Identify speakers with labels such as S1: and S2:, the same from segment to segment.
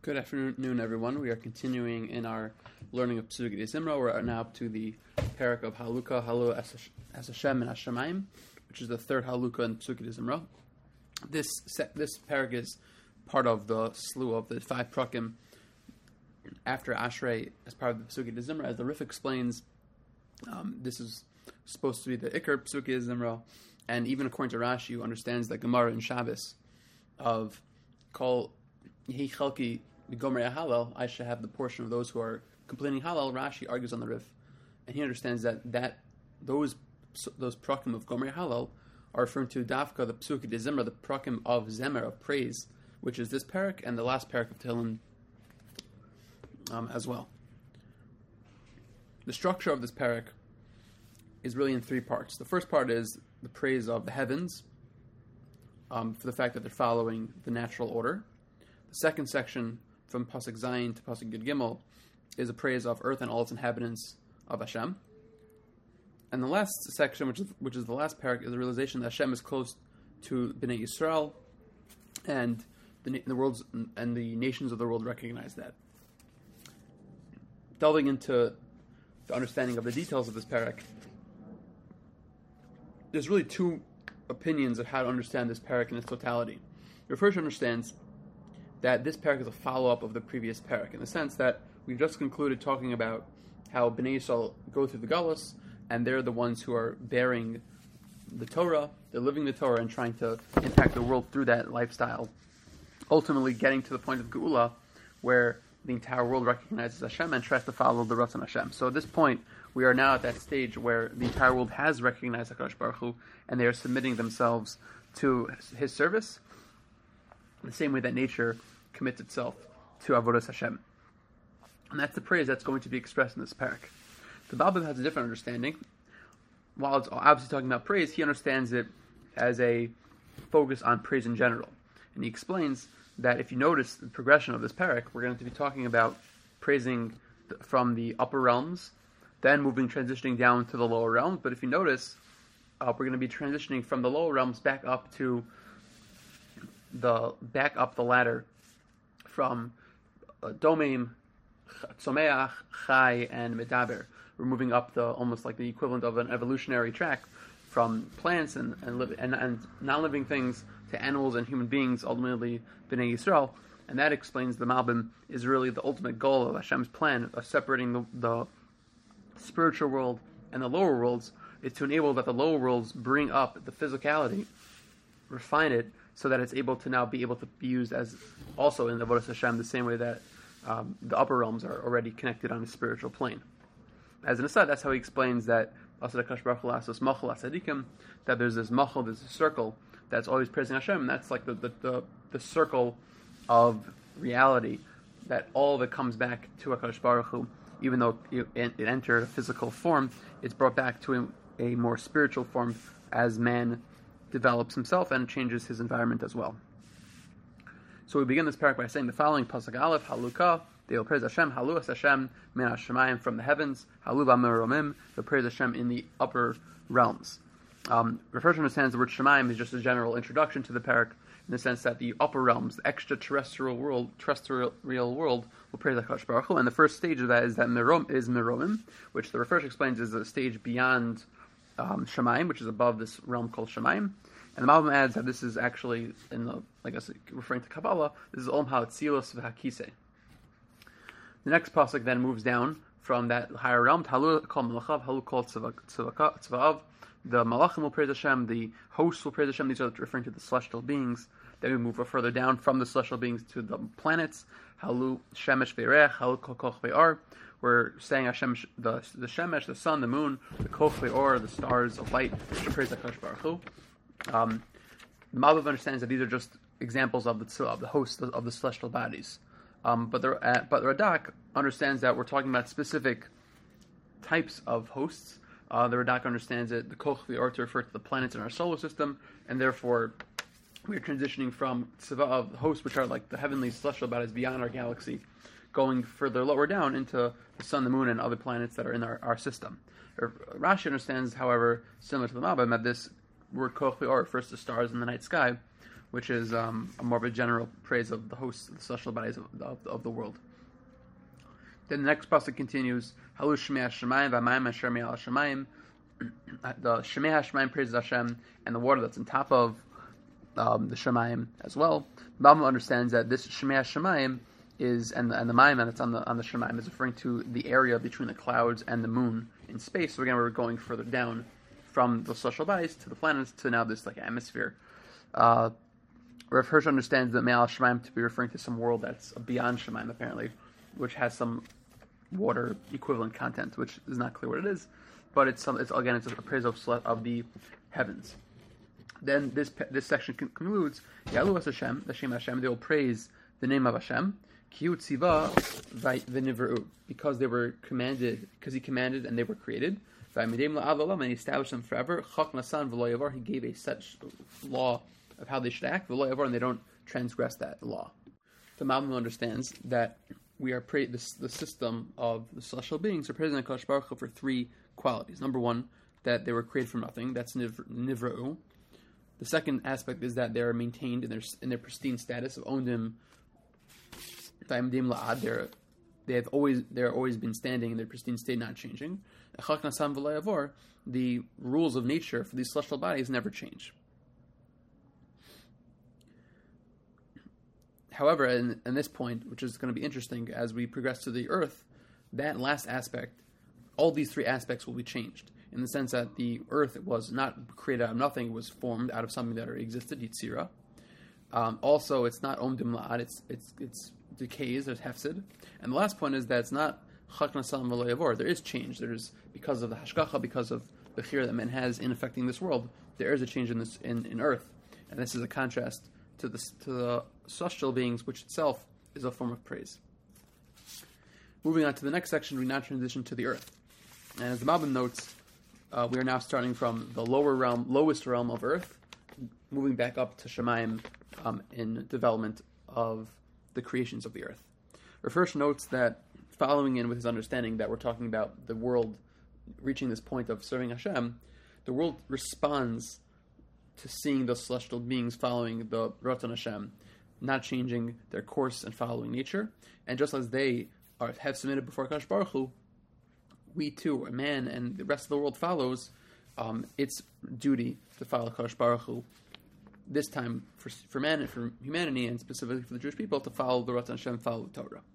S1: Good afternoon, everyone. We are continuing in our learning of Pesukei Zimra. We're now up to the parak of Haluka, Halu as Hashem and Hashemayim, which is the third Haluka in Pesukei Zimra. This parak is part of the slew of the 5 prakim after Ashrei as part of the Pesukei Zimra. As the Rif explains, this is supposed to be the Iker Pesukei Zimra, and even according to Rashi, who understands the Gemara in Shabbos of Kol Yehi Chalki B'Gomrei Halal, I should have the portion of those who are completing Halal. Rashi argues on the Rif, and he understands that those prakim of Gomrei Halal are referring to Dafka, the Pesukei Zimra, the prakim of Zemer, of praise, which is this parak and the last parak of Tehillim as well. The structure of this parak is really in 3 parts. The first part is the praise of the heavens for the fact that they're following the natural order. The second section, from Pasuk Zayin to Pasuk Yud Gimel, is a praise of earth and all its inhabitants of Hashem. And the last section, which is the last parak, is the realization that Hashem is close to Bnei Yisrael, and the worlds and the nations of the world recognize that. Delving into the understanding of the details of this parak, there's really 2 opinions of how to understand this parak in its totality. Your first understands that this parak is a follow-up of the previous parak, in the sense that we've just concluded talking about how Bnei Yisrael go through the Galus, and they're the ones who are bearing the Torah, they're living the Torah and trying to impact the world through that lifestyle, ultimately getting to the point of Geula, where the entire world recognizes Hashem and tries to follow the Ratzon Hashem. So at this point, we are now at that stage where the entire world has recognized HaKadosh Baruch Hu, and they are submitting themselves to His service, the same way that nature commits itself to Avodas Hashem. And that's the praise that's going to be expressed in this parak. The Malbim has a different understanding. While it's obviously talking about praise, he understands it as a focus on praise in general. And he explains that if you notice the progression of this parak, we're going to be talking about praising from the upper realms, then transitioning down to the lower realms. But if you notice, we're going to be transitioning from the lower realms back up the ladder from Domim, Tzomeach, Chai, and Medaber. We're moving up almost like the equivalent of an evolutionary track from plants and non-living things to animals and human beings, ultimately Bnei Yisrael. And that explains the Malbim is really the ultimate goal of Hashem's plan of separating the spiritual world and the lower worlds, is to enable that the lower worlds bring up the physicality, refine it, so that it's able to now be used as also in the Avodas Hashem, the same way that the upper realms are already connected on a spiritual plane. As an aside, that's how he explains that that there's this machal, there's a circle that's always praising Hashem, and that's like the circle of reality, that all of it comes back to HaKadosh Baruch Hu. Even though it entered a physical form, it's brought back to a more spiritual form as man develops himself and changes his environment as well. So we begin this parak by saying the following: Pasuk Aleph, Haluka, they will praise Hashem, Halu es Hashem, min Hashemayim, from the heavens, Halu b'meromim, they'll praise Hashem in the upper realms. Refers understands the word Shemayim is just a general introduction to the parak, in the sense that the upper realms, the extraterrestrial world, will praise HaKadosh Baruch Hu, and the first stage of that is Meromim, which the Refresh explains is a stage beyond Shemayim, which is above this realm called Shemayim. And the Malbim adds that this is actually, referring to Kabbalah, this is Olam HaTzilos v'Hakisei. The next pasuk then moves down from that higher realm. Halu kol malachav, halu kol tzva'av. The malachim will praise Hashem, the hosts will praise Hashem. These are referring to the celestial beings. Then we move further down from the celestial beings to the planets. Halu shemesh ve'erech, halu kol koch ve'or. We're saying Hashem, the shemesh, the sun, the moon, the koch ve'or, the stars of light, should praise HaKadosh Baruch Hu. The Malbim understands that these are just examples of the hosts of the celestial bodies. But the Radak understands that we're talking about specific types of hosts. The Radak understands that the Koch Ve'or to refer to the planets in our solar system, and therefore we're transitioning from Tzva of hosts, which are like the heavenly celestial bodies beyond our galaxy, going further lower down into the sun, the moon, and other planets that are in our system. Rashi understands, however, similar to the Malbim, that this word Koch Ve'or refers to stars in the night sky, which is a more of a general praise of the hosts, the celestial bodies of the world. Then the next pasuk continues, Halu Shemei HaShemayim v'Hamayim Asher Me'al HaShemayim. The Shemei HaShemayim praises Hashem, and the water that's on top of the Shemayim as well. Rambam understands that this Shemei HaShemayim is, and the Mayim that's on the Shemayim is referring to the area between the clouds and the moon in space. So again, we're going further down from the celestial bodies to the planets to now this like atmosphere. Rav Hirsch understands that Me'al Shemayim to be referring to some world that's beyond Shemayim apparently, which has some water equivalent content, which is not clear what it is, but it's a praise of the heavens. Then this section concludes, Yalu as Hashem, the Shem Hashem, they will praise the name of Hashem, Ki Tziva v'Nivru, because they were commanded, because He commanded and they were created. And He established them forever. Chak Nasan v'Lo Yavar, He gave a such law of how they should act, v'Lo Yavar, and they don't transgress that law. The Malbim understands that we are the system of the celestial beings are praising HaKadosh Baruch Hu for three qualities. Number one, that they were created from nothing. That's Nivru. The second aspect is that they are maintained in their pristine status of Ondim V'Amdim La'ad. They're always been standing in their pristine state, not changing. Chak Nasan v'Lo Yavar, the rules of nature for these celestial bodies never change. However, in this point, which is going to be interesting as we progress to the earth, that last aspect, all these three aspects will be changed. In the sense that the earth was not created out of nothing, it was formed out of something that already existed, Yitzira. Also, it's not Omdim La'ad, it's decays, there's Hefsid. And the last point is that it's not Chak Nasan v'Lo Yavar. There is change. There's, because of the Hashgacha, because of the Chira that man has in affecting this world, there is a change in this in earth. And this is a contrast to the celestial beings, which itself is a form of praise. Moving on to the next section, we now transition to the earth. And as the Malbim notes, we are now starting from the lowest realm of earth, moving back up to Shemayim in development of the creations of the earth. Rav Hirsch notes that, following in with his understanding that we're talking about the world reaching this point of serving Hashem, the world responds to seeing those celestial beings following the Ratzon Hashem, not changing their course and following nature. And just as they have submitted before Kadosh Baruch Hu, we too, man, and the rest of the world follows its duty to follow Kadosh Baruch Hu. This time for man and for humanity, and specifically for the Jewish people, to follow the Ratzon Hashem, follow the Torah.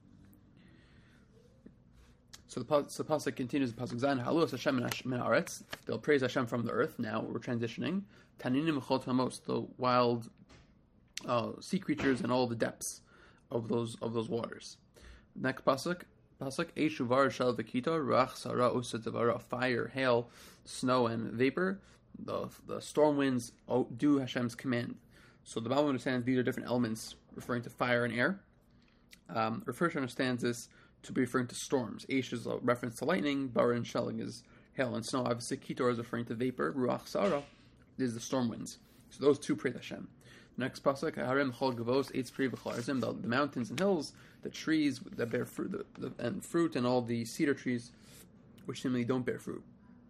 S1: So the pasuk continues. The pasuk Zayin, Halu Hashem min haaretz. They'll praise Hashem from the earth. Now we're transitioning. Taninim mechol hamos, the wild sea creatures and all the depths of those waters. Next pasuk Eshu var shel v'kito ruach sara usatavara, fire, hail, snow, and vapor. The storm winds do Hashem's command. So the Bible understands these are different elements referring to fire and air. Rav Hirsch understands this to be referring to storms. Eish is a reference to lightning. Bar and shelling is hail and snow. Obviously, Kitor is referring to vapor. Ruach Sara is the storm winds. So those two praise Hashem. Next pasuk, Harim Chol Gavos Eitz Pri V'Chol, the mountains and hills, the trees that bear fruit, and fruit, and all the cedar trees, which seemingly don't bear fruit.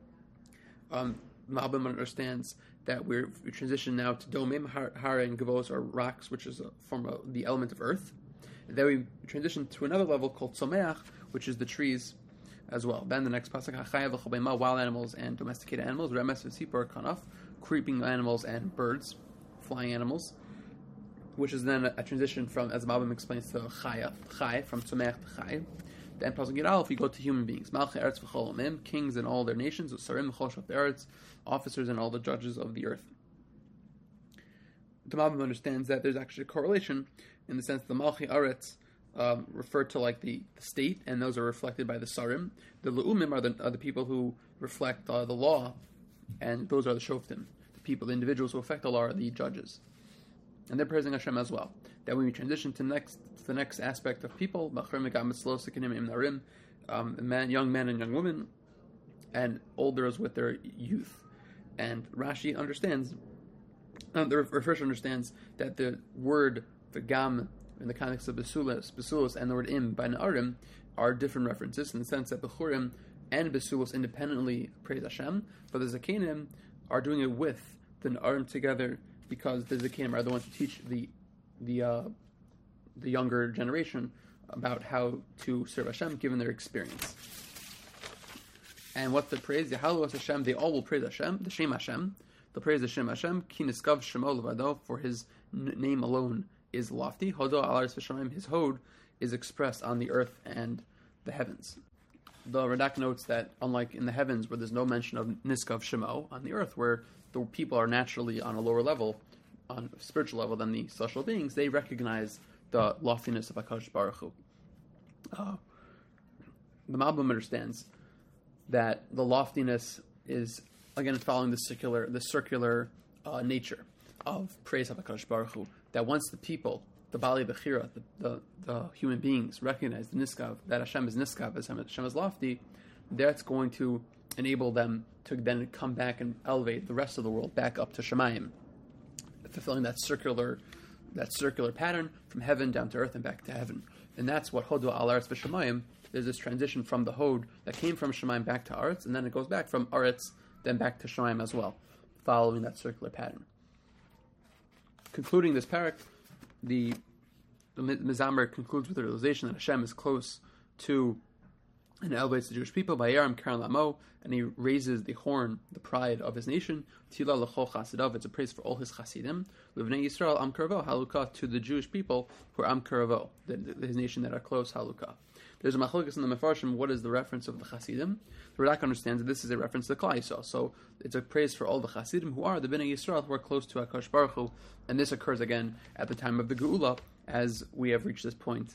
S1: Malbim understands that we transition now to Domim. Har and Gavos are rocks, which is a form of the element of earth. And then we transition to another level called Tzomeach, which is the trees as well. Then the next pasuk, Hachaya v'Chol, wild animals and domesticated animals, Remes v'Sipor Kanaf, creeping animals and birds, flying animals, which is then a transition from, as Malbim explains, to Chai, from Tzomeach to Chai. Then pasuk Yidal, if you go to human beings, Malchei Eretz v'Chol Amim, kings in all their nations, Usarim v'Chol Shofet Eretz, officers and all the judges of the earth. The Malbim understands that there's actually a correlation in the sense the Malchei Eretz refer to like the state, and those are reflected by the Sarim. The Le'umim are the people who reflect the law, and those are the Shoftim. The people, the individuals who affect the law are the judges. And they're praising Hashem as well. That when we transition to the next aspect of people, young men and young women, and olders with their youth. And Rashi understands, the First understands that the word v'gam in the context of besulos, and the word im by na'arim are different references in the sense that bechurim and besulos independently praise Hashem, but the zakenim are doing it with the na'arim together because the Zikanim are the ones who teach the younger generation about how to serve Hashem given their experience. And what's the praise? Yahalu Hashem, they all will praise Hashem, the Shem Hashem. They'll praise the Shem Hashem, Ki Niskav Shemo Levado, for his name alone is lofty. Hodo Al Aretz V'Shamayim, his Hod is expressed on the earth and the heavens. The Radak notes that unlike in the heavens where there's no mention of Niskav Shemo, on the earth where the people are naturally on a lower level, on a spiritual level than the celestial beings, they recognize the loftiness of HaKadosh Baruch Hu. The Malbim understands that the loftiness is, again, following the circular nature of praise of HaKadosh Baruch Hu, that once the people, the Bali Bechira, the human beings, recognize the Niskav, that Hashem is Niskav, Hashem is lofty, that's going to enable them to then come back and elevate the rest of the world back up to Shemayim, fulfilling that circular pattern from heaven down to earth and back to heaven. And that's what Hodu al Aretz v'Shamayim. There's this transition from the Hod that came from Shemayim back to Aretz, and then it goes back from Aretz, then back to Shemayim as well, following that circular pattern. Concluding this parak, the Mizamer concludes with the realization that Hashem is close to and elevates the Jewish people by Yaram Karan Lamo, and he raises the horn, the pride of his nation. Tila l'chol chasidav, it's a praise for all his chasidim. Livnei Yisrael Am Karavo, Halukah, to the Jewish people who are Am Karavo, his nation that are close, Halukah. There's a machlokes in the Mefarshim, what is the reference of the chasidim? The Radak understands that this is a reference to Klal Yisrael, so it's a praise for all the chasidim who are the Bnei Yisrael, who are close to HaKadosh Baruch Hu, and this occurs again at the time of the Geula, as we have reached this point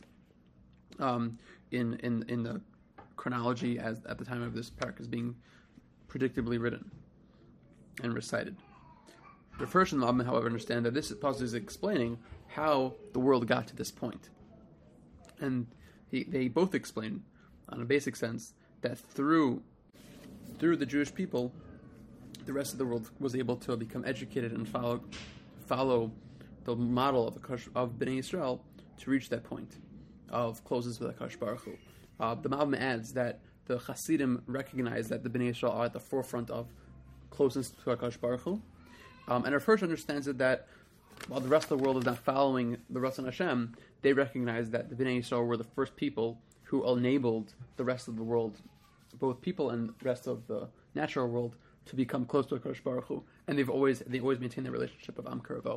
S1: in the chronology as at the time of this parak is being predictably written and recited. The first and the Malbim, however, understand that this passage is explaining how the world got to this point. And they both explain, on a basic sense, that through the Jewish people, the rest of the world was able to become educated and follow the model of Bnei Yisrael to reach that point of closeness with HaKadosh Baruch Hu. The Malbim adds that the Hasidim recognize that the Bnei Yisrael are at the forefront of closeness to HaKadosh Baruch Hu. And our first understands it that while the rest of the world is not following the Ratzon Hashem, they recognize that the Bnei Yisrael were the first people who enabled the rest of the world, both people and the rest of the natural world, to become close to HaKadosh Baruch Hu. And they always maintained the relationship of Am Karavo.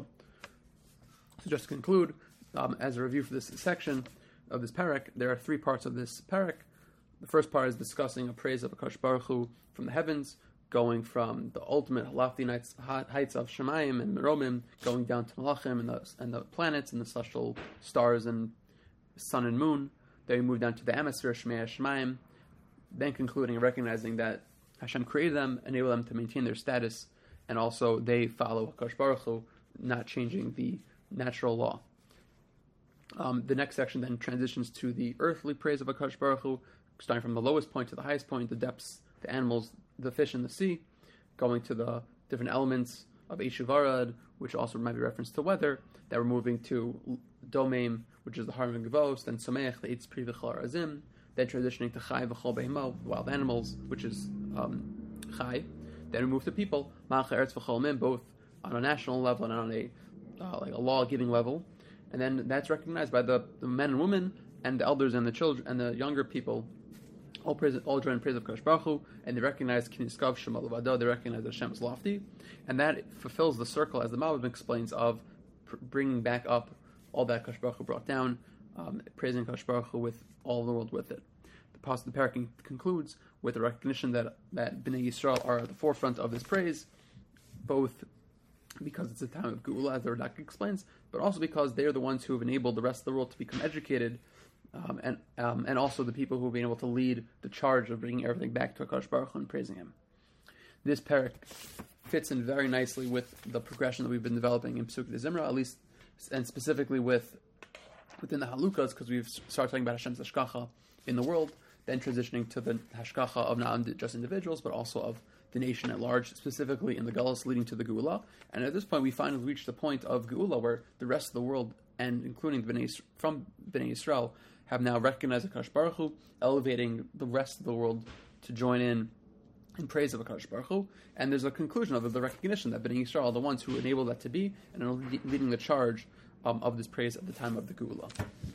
S1: So just to conclude, as a review for this section of this parak, there are three parts of this parak. The first part is discussing a praise of HaKadosh Baruch Hu from the heavens, going from the ultimate lofty heights of Shemayim and Meromim, going down to Malachim and the planets and the celestial stars and sun and moon. Then we move down to the atmosphere, Shemayim, then concluding and recognizing that Hashem created them, enabled them to maintain their status, and also they follow HaKadosh Baruch Hu, not changing the natural law. The next section then transitions to the earthly praise of HaKadosh Baruch Hu, starting from the lowest point to the highest point, the depths, the animals, the fish in the sea, going to the different elements of Eshuvarad, which also might be reference to weather, that we're moving to Domaim, which is the Har Gavos, then Someach, the Eitz Pri V'chol Azim, then transitioning to Chai V'chol Behemo, wild animals, which is Chai. Then we move to people, Malach Eretz V'chol Mim, both on a national level and on a law-giving level. And then that's recognized by the men and women and the elders and the children and the younger people, all join in praise of Kadosh Baruch Hu, and they recognize Kiniskav Shema Levado, they recognize that Hashem is lofty, and that fulfills the circle, as the Malbim explains, of bringing back up all that Kadosh Baruch Hu brought down, praising Kadosh Baruch Hu with all the world with it. The parak concludes with the recognition that Bnei Yisrael are at the forefront of this praise, both because it's a time of Geula, as the Radak explains, but also because they are the ones who have enabled the rest of the world to become educated, and also the people who have been able to lead the charge of bringing everything back to HaKadosh Baruch Hu and praising Him. This parak fits in very nicely with the progression that we've been developing in Pesukei Zimra, at least, and specifically within the Halukas, because we've started talking about Hashem's hashgacha in the world, then transitioning to the hashgacha of not just individuals, but also of the nation at large, specifically in the Galus leading to the Geula. And at this point, we finally reached the point of Geula where the rest of the world, and including from Bnei Yisrael, have now recognized HaKadosh Baruch Hu, elevating the rest of the world to join in in praise of HaKadosh Baruch Hu, and there's a conclusion of the recognition that Bnei Yisrael are the ones who enable that to be, and are leading the charge of this praise at the time of the Geula.